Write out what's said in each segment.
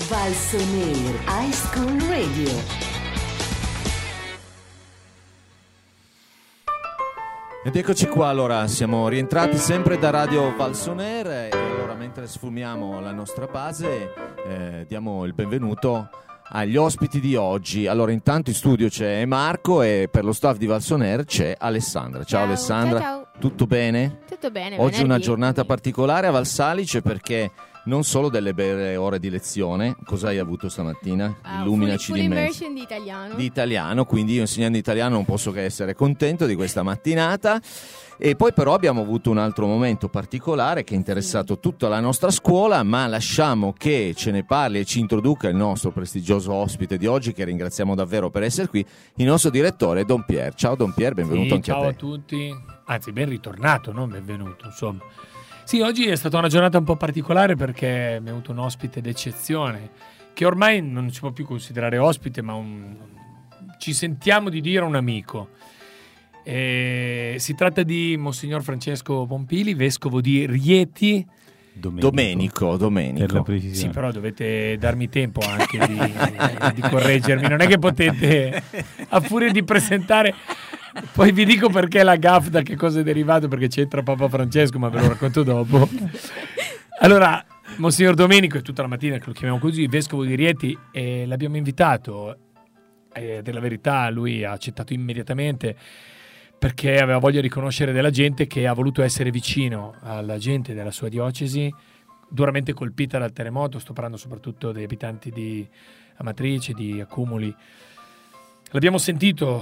Valsonair High School Radio. Ed eccoci qua, allora siamo rientrati sempre da Radio Valsonair e allora mentre sfumiamo la nostra base diamo il benvenuto agli ospiti di oggi. Allora intanto in studio c'è Marco e per lo staff di Valsonair c'è Alessandra. Ciao Alessandra, ciao. Tutto bene? Tutto bene. Oggi è una venerdì. giornata particolare a Valsalice perché non solo delle belle ore di lezione. Cosa hai avuto stamattina? Illuminaci full di me. immersion di italiano. Di italiano, quindi io insegnando italiano non posso che essere contento di questa mattinata. E poi però abbiamo avuto un altro momento particolare che ha interessato tutta la nostra scuola, ma lasciamo che ce ne parli e ci introduca il nostro prestigioso ospite di oggi, che ringraziamo davvero per essere qui, il nostro direttore Don Pier. Ciao Don Pier, benvenuto anche ciao a te. A tutti, anzi ben ritornato, non benvenuto, insomma. Sì, oggi è stata una giornata un po' particolare perché mi è venuto un ospite d'eccezione, che ormai non si può più considerare ospite, ma ci sentiamo di dire un amico. Si tratta di Monsignor Francesco Pompili, vescovo di Rieti. Domenico. Per la precisione. Sì, però dovete darmi tempo anche di correggermi, non è che potete, a furia di presentare... Poi vi dico perché la gaffe, da che cosa è derivato, perché c'entra Papa Francesco, ma ve lo racconto dopo. Allora, Monsignor Domenico, è tutta la mattina che lo chiamiamo così, vescovo di Rieti, e l'abbiamo invitato, e della verità lui ha accettato immediatamente perché aveva voglia di conoscere della gente, che ha voluto essere vicino alla gente della sua diocesi, duramente colpita dal terremoto. Sto parlando soprattutto degli abitanti di Amatrice, di Accumuli. L'abbiamo sentito,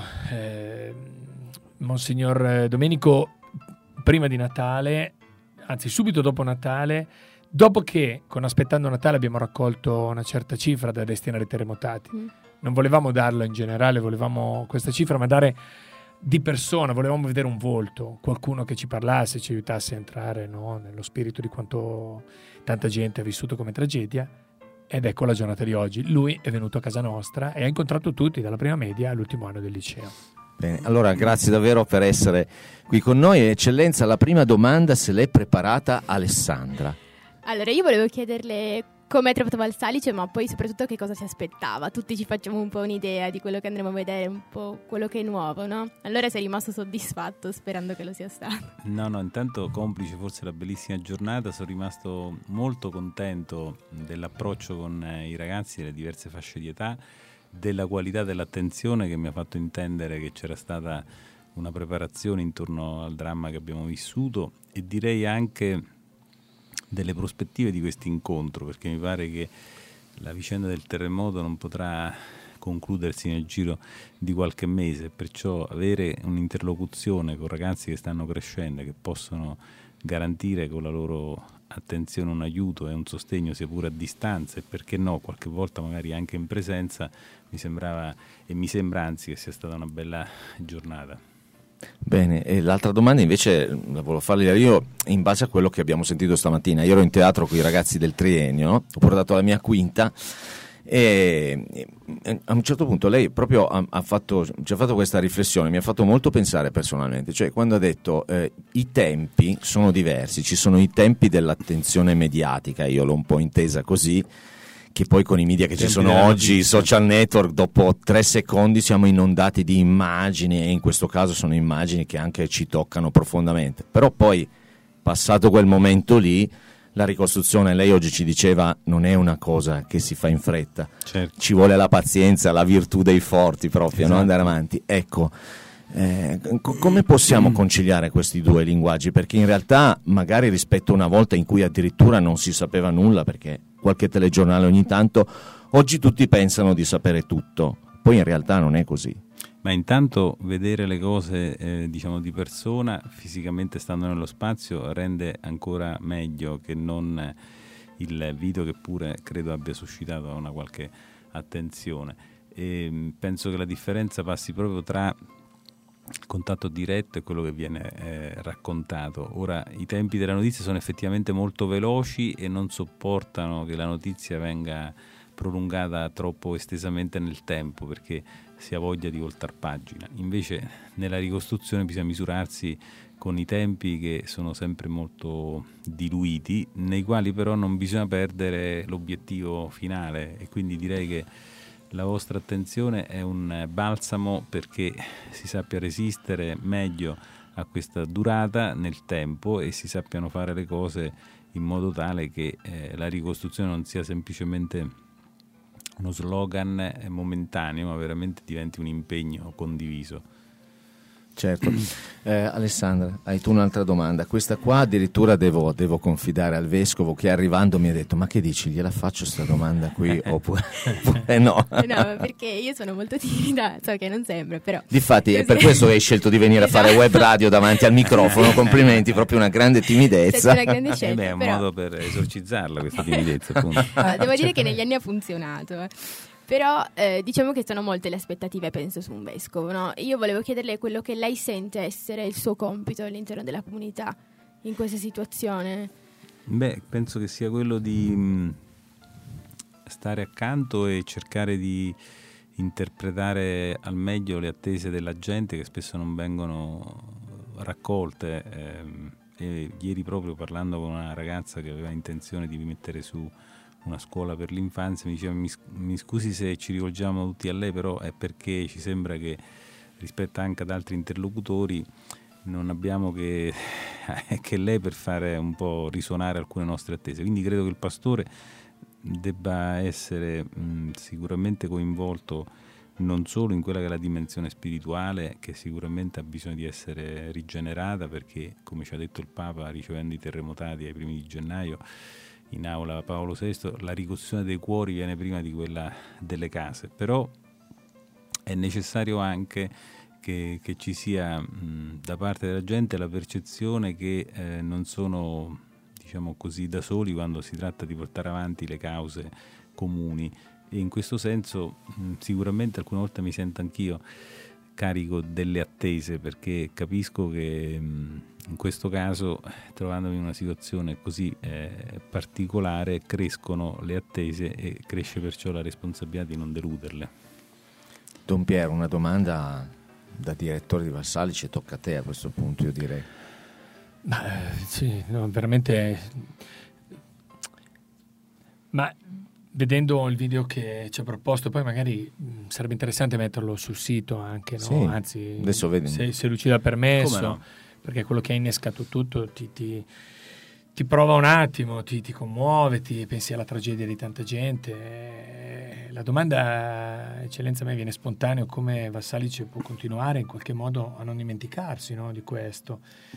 Monsignor Domenico, prima di Natale, anzi subito dopo Natale, dopo che con Aspettando Natale abbiamo raccolto una certa cifra da destinare ai terremotati. Non volevamo darla in generale, volevamo questa cifra, ma dare di persona, volevamo vedere un volto, qualcuno che ci parlasse, ci aiutasse a entrare, no, nello spirito di quanto tanta gente ha vissuto come tragedia. Ed ecco la giornata di oggi. Lui è venuto a casa nostra e ha incontrato tutti, dalla prima media all'ultimo anno del liceo. Bene, allora grazie davvero per essere qui con noi. Eccellenza, la prima domanda se l'è preparata Alessandra. Allora, io volevo chiederle come è trovato Valsalice, ma poi soprattutto che cosa si aspettava. Tutti ci facciamo un po' un'idea di quello che andremo a vedere, un po' quello che è nuovo, no? Allora sei rimasto soddisfatto, sperando che lo sia stato. No, intanto complice forse la bellissima giornata, sono rimasto molto contento dell'approccio con i ragazzi delle diverse fasce di età, della qualità dell'attenzione che mi ha fatto intendere che c'era stata una preparazione intorno al dramma che abbiamo vissuto, e direi anche delle prospettive di questo incontro, perché mi pare che la vicenda del terremoto non potrà concludersi nel giro di qualche mese, perciò avere un'interlocuzione con ragazzi che stanno crescendo e che possono garantire con la loro attenzione un aiuto e un sostegno, sia pure a distanza, e perché no, qualche volta magari anche in presenza, mi sembrava e mi sembra anzi che sia stata una bella giornata. Bene, e l'altra domanda invece la volevo farle io in base a quello che abbiamo sentito stamattina. Io ero in teatro con i ragazzi del triennio, no? Ho portato la mia quinta e a un certo punto lei proprio ci ha fatto questa riflessione, mi ha fatto molto pensare personalmente, cioè quando ha detto i tempi sono diversi, ci sono i tempi dell'attenzione mediatica, io l'ho un po' intesa così, che poi con i media che ci sono oggi, i social network, dopo 3 secondi siamo inondati di immagini, e in questo caso sono immagini che anche ci toccano profondamente. Però poi, passato quel momento lì, la ricostruzione, lei oggi ci diceva, non è una cosa che si fa in fretta. Certo. Ci vuole la pazienza, la virtù dei forti proprio, esatto. No? Andare avanti. Ecco, come possiamo conciliare questi due linguaggi? Perché in realtà magari rispetto a una volta in cui addirittura non si sapeva nulla, perché qualche telegiornale ogni tanto, oggi tutti pensano di sapere tutto, poi in realtà non è così. Ma intanto vedere le cose diciamo di persona, fisicamente stando nello spazio, rende ancora meglio che non il video, che pure credo abbia suscitato una qualche attenzione. E penso che la differenza passi proprio tra il contatto diretto e quello che viene raccontato. Ora, i tempi della notizia sono effettivamente molto veloci e non sopportano che la notizia venga prolungata troppo estesamente nel tempo, perché si ha voglia di voltar pagina. Invece nella ricostruzione bisogna misurarsi con i tempi che sono sempre molto diluiti, nei quali però non bisogna perdere l'obiettivo finale, e quindi direi che la vostra attenzione è un balsamo perché si sappia resistere meglio a questa durata nel tempo e si sappiano fare le cose in modo tale che la ricostruzione non sia semplicemente uno slogan momentaneo, ma veramente diventi un impegno condiviso. Certo. Alessandra, hai tu un'altra domanda? Questa qua addirittura devo confidare al vescovo, che arrivando mi ha detto: ma che dici, gliela faccio sta domanda qui oppure no? No, perché io sono molto timida, so che non sembra, però Difatti è per questo che hai scelto di venire a fare web radio davanti al microfono. Complimenti, proprio una grande timidezza. Una grande scelta, È un però modo per esorcizzarla questa timidezza, appunto. devo dire che negli anni ha funzionato. Però diciamo che sono molte le aspettative, penso, su un vescovo, no? Io volevo chiederle quello che lei sente essere il suo compito all'interno della comunità in questa situazione. Beh, penso che sia quello di stare accanto e cercare di interpretare al meglio le attese della gente, che spesso non vengono raccolte. E ieri, proprio parlando con una ragazza che aveva intenzione di mettere su una scuola per l'infanzia, mi diceva: mi scusi se ci rivolgiamo tutti a lei, però è perché ci sembra che rispetto anche ad altri interlocutori non abbiamo che lei per fare un po' risuonare alcune nostre attese. Quindi credo che il pastore debba essere sicuramente coinvolto non solo in quella che è la dimensione spirituale, che sicuramente ha bisogno di essere rigenerata, perché, come ci ha detto il Papa ricevendo i terremotati ai primi di gennaio in aula Paolo VI, la ricostruzione dei cuori viene prima di quella delle case. Però è necessario anche che ci sia da parte della gente la percezione che non sono, diciamo così, da soli quando si tratta di portare avanti le cause comuni, e in questo senso sicuramente alcune volte mi sento anch'io carico delle attese, perché capisco che in questo caso, trovandomi in una situazione così particolare, crescono le attese e cresce perciò la responsabilità di non deluderle. Don Piero, una domanda da direttore di Vassalice, tocca a te a questo punto, io direi. Sì, no, veramente. Ma vedendo il video che ci ha proposto, poi magari sarebbe interessante metterlo sul sito anche, no? Sì, Anzi, adesso vedi. se Lucia ha permesso, Come no? Perché è quello che ha innescato tutto ti prova un attimo, ti commuove, ti pensi alla tragedia di tanta gente. La domanda, eccellenza, a me viene spontaneo: come Vassalice può continuare in qualche modo a non dimenticarsi, no, di questo?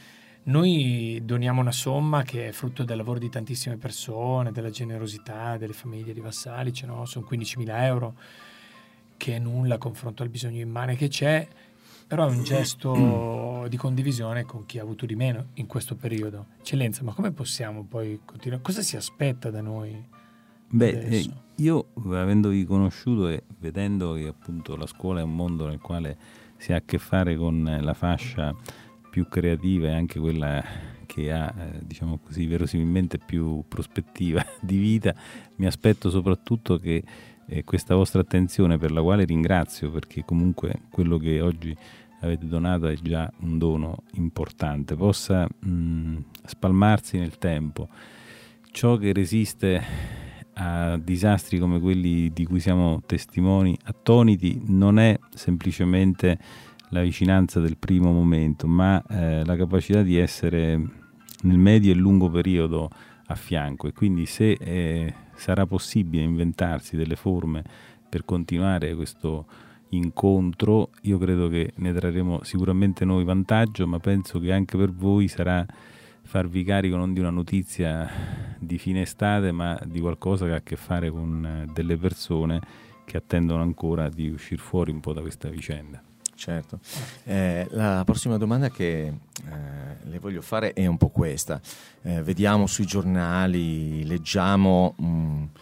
Noi doniamo una somma che è frutto del lavoro di tantissime persone, della generosità delle famiglie di Vassalice, no? Sono 15.000 euro, che è nulla a confronto al bisogno immane che c'è, però è un gesto di condivisione con chi ha avuto di meno in questo periodo. Eccellenza, ma come possiamo poi continuare? Cosa si aspetta da noi? Beh, io, avendovi conosciuto e vedendo che appunto la scuola è un mondo nel quale si ha a che fare con la fascia più creativa e anche quella che ha, diciamo così, verosimilmente più prospettiva di vita, mi aspetto soprattutto che questa vostra attenzione, per la quale ringrazio, perché comunque quello che oggi avete donato è già un dono importante, possa spalmarsi nel tempo. Ciò che resiste a disastri come quelli di cui siamo testimoni attoniti non è semplicemente la vicinanza del primo momento, ma la capacità di essere nel medio e lungo periodo a fianco. E quindi se sarà possibile inventarsi delle forme per continuare questo incontro, io credo che ne trarremo sicuramente noi vantaggio, ma penso che anche per voi sarà farvi carico non di una notizia di fine estate, ma di qualcosa che ha a che fare con delle persone che attendono ancora di uscire fuori un po' da questa vicenda. Certo. La prossima domanda che le voglio fare è un po' questa. Vediamo sui giornali, leggiamo un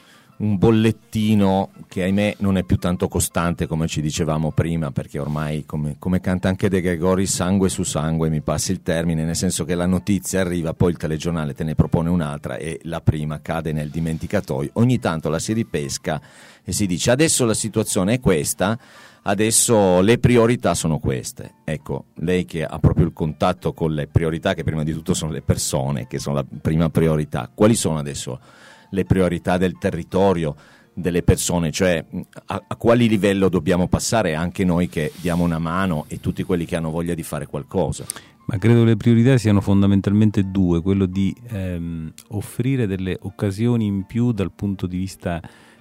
un bollettino che ahimè non è più tanto costante come ci dicevamo prima, perché ormai come canta anche De Gregori, sangue su sangue, mi passi il termine, nel senso che la notizia arriva, poi il telegiornale te ne propone un'altra e la prima cade nel dimenticatoio. Ogni tanto la si ripesca e si dice adesso la situazione è questa, adesso le priorità sono queste. Ecco, lei che ha proprio il contatto con le priorità, che prima di tutto sono le persone, che sono la prima priorità, quali sono adesso le priorità del territorio, delle persone, cioè a quali livello dobbiamo passare anche noi che diamo una mano e tutti quelli che hanno voglia di fare qualcosa? Ma credo le priorità siano fondamentalmente due, quello di offrire delle occasioni in più dal punto di vista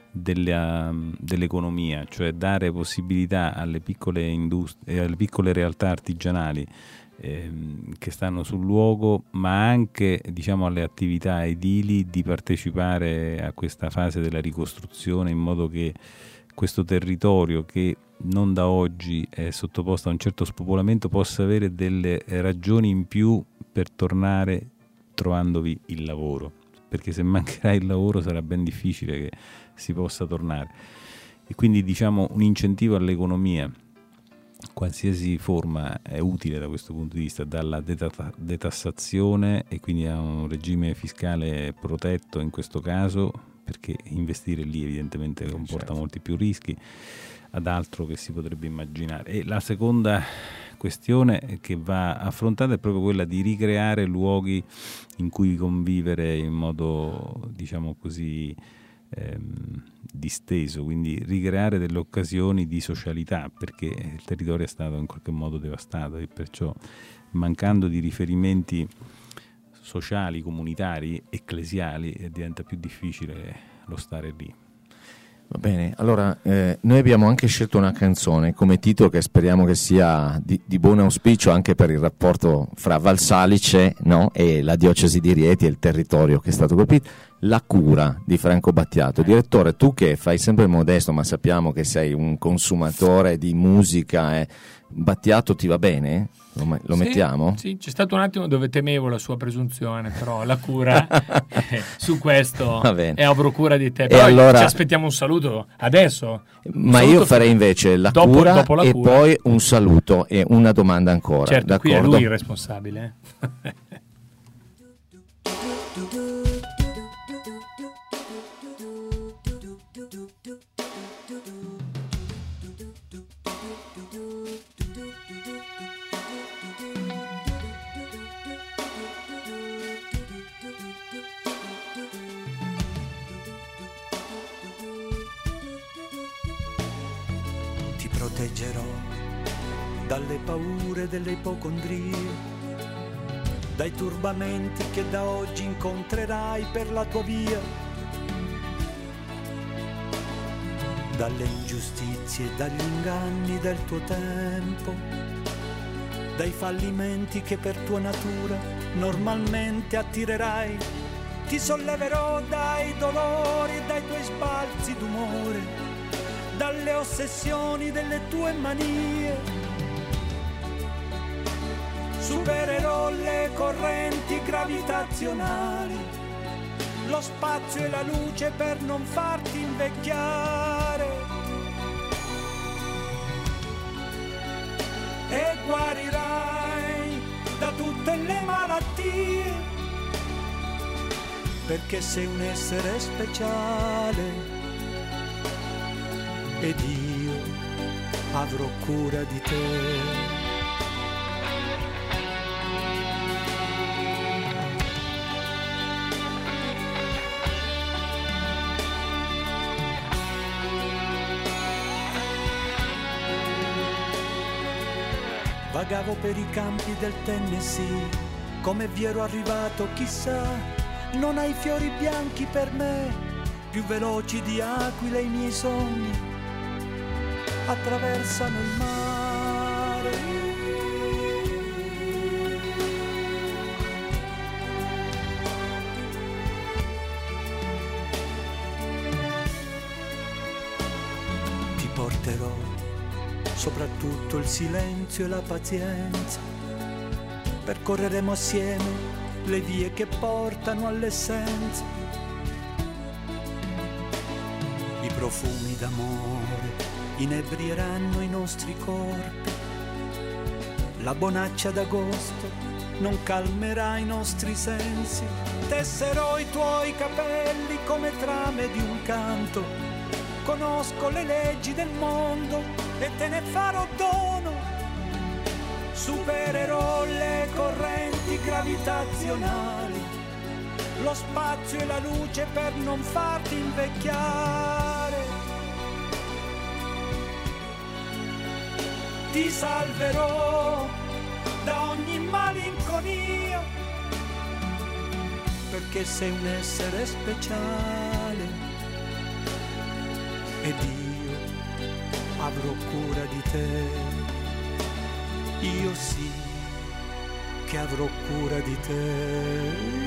dell'economia, cioè dare possibilità alle piccole industrie, alle piccole realtà artigianali che stanno sul luogo, ma anche diciamo alle attività edili di partecipare a questa fase della ricostruzione, in modo che questo territorio, che non da oggi è sottoposto a un certo spopolamento, possa avere delle ragioni in più per tornare trovandovi il lavoro, perché se mancherà il lavoro sarà ben difficile che si possa tornare. E quindi diciamo un incentivo all'economia, qualsiasi forma è utile da questo punto di vista, dalla detassazione e quindi a un regime fiscale protetto in questo caso, perché investire lì evidentemente comporta molti più rischi, ad altro che si potrebbe immaginare. E la seconda questione che va affrontata è proprio quella di ricreare luoghi in cui convivere in modo, diciamo così, disteso, quindi ricreare delle occasioni di socialità, perché il territorio è stato in qualche modo devastato e perciò, mancando di riferimenti sociali, comunitari, ecclesiali, diventa più difficile lo stare lì. Va bene, allora noi abbiamo anche scelto una canzone come titolo che speriamo che sia di buon auspicio anche per il rapporto fra Valsalice, no, e la diocesi di Rieti e il territorio che è stato colpito. La cura di Franco Battiato. Direttore, tu che fai sempre il modesto, ma sappiamo che sei un consumatore di musica, Battiato ti va bene? Lo mettiamo? Sì, c'è stato un attimo dove temevo la sua presunzione, però la cura su questo è avrò cura di te. Però allora, ci aspettiamo un saluto adesso. Ma io farei invece la cura dopo la cura. Poi un saluto e una domanda ancora. Certo, d'accordo? Qui è lui il responsabile. Proteggerò dalle paure delle ipocondrie, dai turbamenti che da oggi incontrerai per la tua via, dalle ingiustizie e dagli inganni del tuo tempo, dai fallimenti che per tua natura normalmente attirerai. Ti solleverò dai dolori e dai tuoi sbalzi d'umore, dalle ossessioni delle tue manie. Supererò le correnti gravitazionali, lo spazio e la luce per non farti invecchiare, e guarirai da tutte le malattie, perché sei un essere speciale ed io avrò cura di te. Vagavo per i campi del Tennessee, come vi ero arrivato chissà, non hai fiori bianchi per me, più veloci di aquile i miei sogni attraversano il mare. Ti porterò soprattutto il silenzio e la pazienza, percorreremo assieme le vie che portano all'essenza, profumi d'amore inebrieranno i nostri corpi. La bonaccia d'agosto non calmerà i nostri sensi. Tesserò i tuoi capelli come trame di un canto. Conosco le leggi del mondo e te ne farò dono. Supererò le correnti gravitazionali, lo spazio e la luce per non farti invecchiare. Ti salverò da ogni malinconia, perché sei un essere speciale ed io avrò cura di te. Io sì che avrò cura di te.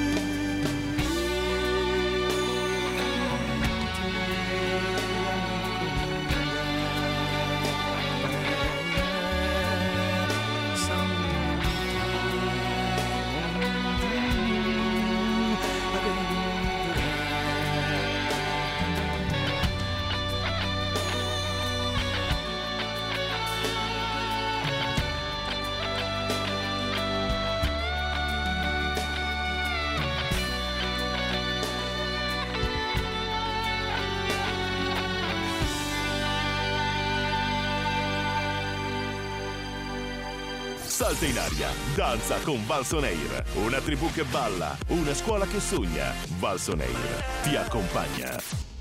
Salta in aria, danza con Valson Air, una tribù che balla, una scuola che sogna. Valson Air ti accompagna.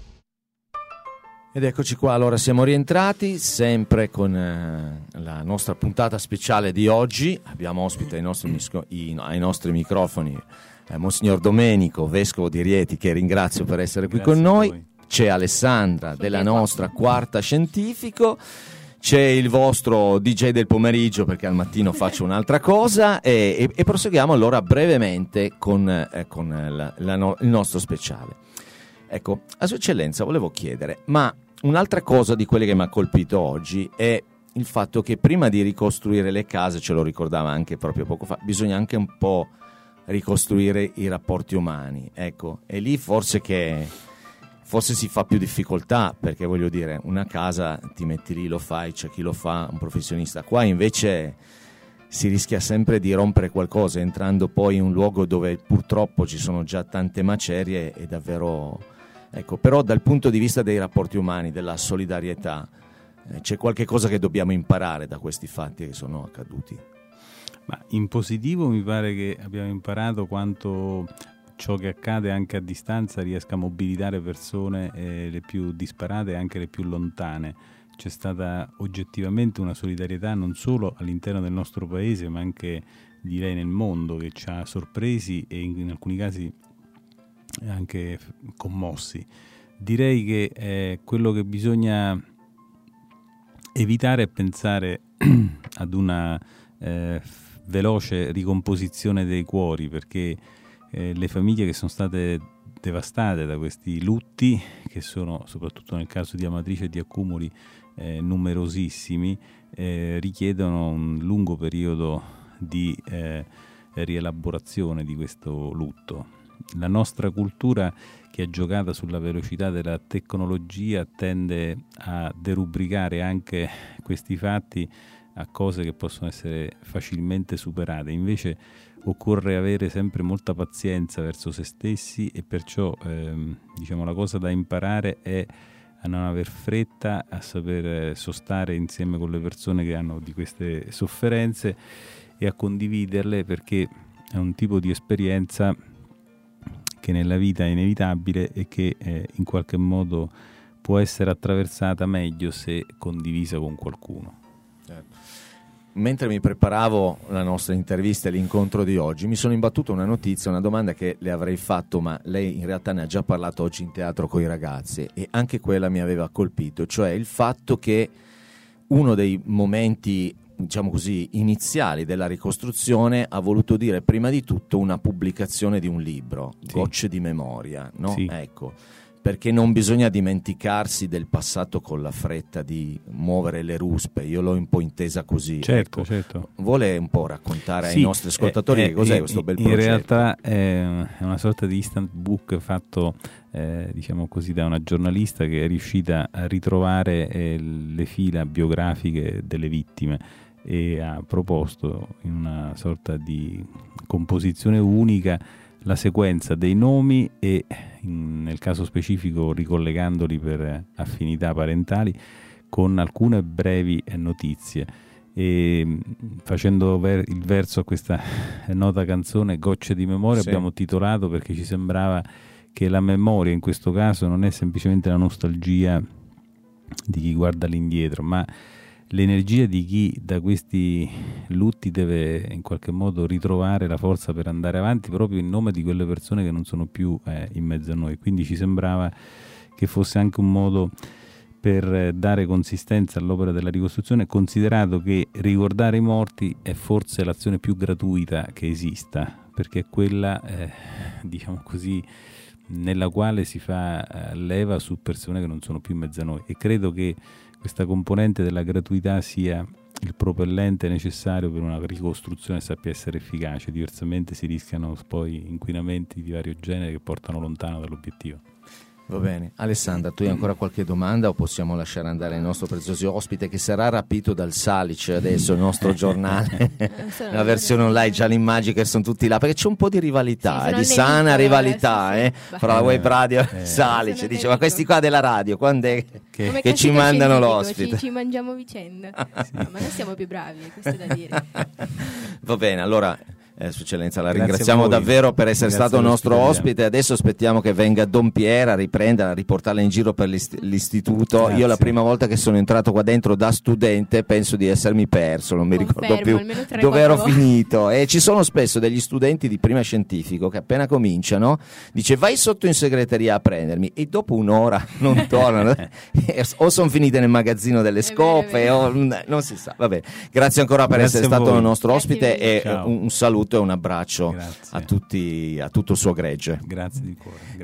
Ed eccoci qua, allora siamo rientrati sempre con la nostra puntata speciale di oggi. Abbiamo ospite ai nostri microfoni Monsignor Domenico, vescovo di Rieti, che ringrazio per essere qui con noi. C'è Alessandra della nostra Quarta Scientifico. C'è il vostro DJ del pomeriggio, perché al mattino faccio un'altra cosa, e proseguiamo allora brevemente con il nostro speciale. Ecco, a Sua Eccellenza volevo chiedere, ma un'altra cosa di quelle che mi ha colpito oggi è il fatto che prima di ricostruire le case, ce lo ricordava anche proprio poco fa, bisogna anche un po' ricostruire i rapporti umani, ecco, e lì forse si fa più difficoltà, perché voglio dire, una casa ti metti lì, lo fai, c'è chi lo fa, un professionista. Qua invece si rischia sempre di rompere qualcosa, entrando poi in un luogo dove purtroppo ci sono già tante macerie, e davvero, ecco, però dal punto di vista dei rapporti umani, della solidarietà, c'è qualche cosa che dobbiamo imparare da questi fatti che sono accaduti. Ma in positivo mi pare che abbiamo imparato quanto ciò che accade anche a distanza riesca a mobilitare persone, le più disparate e anche le più lontane. C'è stata oggettivamente una solidarietà non solo all'interno del nostro paese, ma anche, direi, nel mondo, che ci ha sorpresi e in alcuni casi anche commossi. Direi che quello che bisogna evitare è pensare ad una veloce ricomposizione dei cuori, perché le famiglie che sono state devastate da questi lutti, che sono soprattutto nel caso di Amatrice e di Accumuli numerosissimi, richiedono un lungo periodo di rielaborazione di questo lutto. La nostra cultura, che è giocata sulla velocità della tecnologia, tende a derubricare anche questi fatti a cose che possono essere facilmente superate. Invece occorre avere sempre molta pazienza verso se stessi, e perciò la cosa da imparare è a non aver fretta, a saper sostare insieme con le persone che hanno di queste sofferenze e a condividerle, perché è un tipo di esperienza che nella vita è inevitabile e che in qualche modo può essere attraversata meglio se condivisa con qualcuno. Mentre mi preparavo la nostra intervista e l'incontro di oggi, mi sono imbattuto una notizia, una domanda che le avrei fatto, ma lei in realtà ne ha già parlato oggi in teatro con i ragazzi, e anche quella mi aveva colpito, cioè il fatto che uno dei momenti, diciamo così, iniziali della ricostruzione ha voluto dire prima di tutto una pubblicazione di un libro, sì. Gocce di memoria, no? Sì. Ecco. perché non bisogna dimenticarsi del passato con la fretta di muovere le ruspe. Io l'ho un po' intesa così. Certo, ecco. certo. Vuole un po' raccontare Sì, ai nostri ascoltatori che cos'è questo bel progetto? In realtà è una sorta di instant book fatto diciamo così da una giornalista che è riuscita a ritrovare le fila biografiche delle vittime e ha proposto in una sorta di composizione unica la sequenza dei nomi e nel caso specifico ricollegandoli per affinità parentali con alcune brevi notizie, e facendo il verso a questa nota canzone Gocce di memoria, sì, abbiamo titolato perché ci sembrava che la memoria in questo caso non è semplicemente la nostalgia di chi guarda all'indietro, ma l'energia di chi da questi lutti deve in qualche modo ritrovare la forza per andare avanti proprio in nome di quelle persone che non sono più in mezzo a noi. Quindi ci sembrava che fosse anche un modo per dare consistenza all'opera della ricostruzione, considerato che ricordare i morti è forse l'azione più gratuita che esista, perché è quella, diciamo così, nella quale si fa leva su persone che non sono più in mezzo a noi, e credo che questa componente della gratuità sia il propellente necessario per una ricostruzione che sappia essere efficace, diversamente si rischiano poi inquinamenti di vario genere che portano lontano dall'obiettivo. Va bene. Alessandra, tu hai ancora qualche domanda o possiamo lasciare andare il nostro prezioso ospite che sarà rapito dal Salice adesso, il nostro giornale, la versione online, già l'immagine che sono tutti là, perché c'è un po' di rivalità, sì, di sana rivalità sì. fra la web radio e Salice, dice ma questi qua della radio quando è che ci mandano l'ospite? Ci mangiamo vicenda, ma noi siamo più bravi, questo è da dire. Va bene, allora Sua Eccellenza, la Grazie ringraziamo davvero per essere stato nostro ospite. Adesso aspettiamo che venga Don Piera a riprendere, a riportarla in giro per l'istituto. Grazie. Io la prima volta che sono entrato qua dentro da studente penso di essermi perso, non mi ricordo più dove ero finito, e ci sono spesso degli studenti di prima scientifico che appena cominciano dice vai sotto in segreteria a prendermi, e dopo un'ora non tornano o sono finite nel magazzino delle scope o non si sa. Vabbè, grazie ancora per essere stato il nostro ospite e un saluto e un abbraccio a tutti, a tutto il suo gregge. Grazie di cuore.